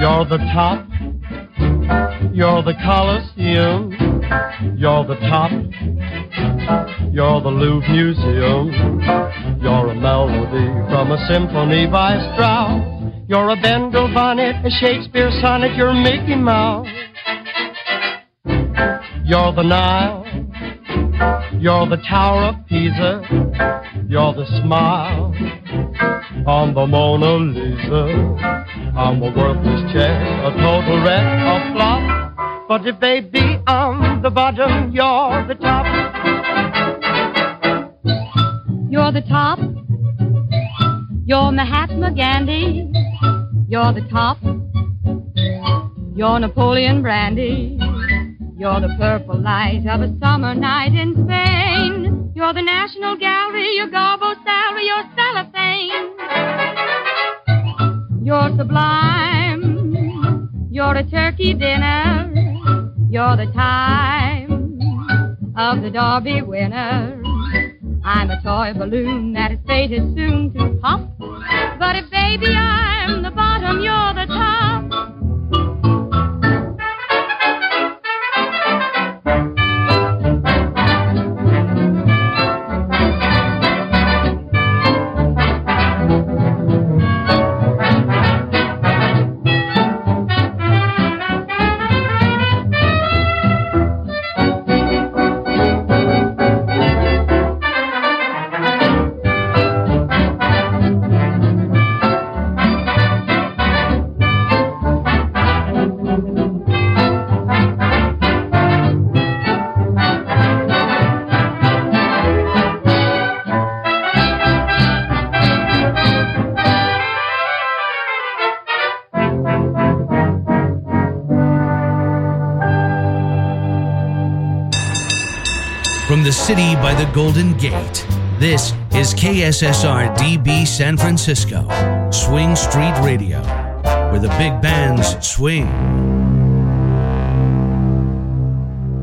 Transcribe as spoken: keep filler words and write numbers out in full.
You're the top. You're the Coliseum. You're the top. You're the Louvre Museum. You're a melody from a symphony by Strauss. You're a Bendel bonnet, a Shakespeare sonnet. You're Mickey Mouse. You're the Nile. You're the Tower of Pisa. You're the smile on the Mona Lisa. I'm a worthless check, a total wreck, a flop. But if baby I'm the bottom, you're the top. You're the top. You're Mahatma Gandhi. You're the top. You're Napoleon Brandy. You're the purple light of a summer night in Spain. You're the National Gallery, your Garbo salary, your cellophane. You're sublime. You're a turkey dinner. You're the time of the Derby winner. I'm a toy balloon that is fated soon to pop. But if baby I'm the bottom, you're the top. From the city by the Golden Gate, this is K S S R D B San Francisco, Swing Street Radio, where the big bands swing.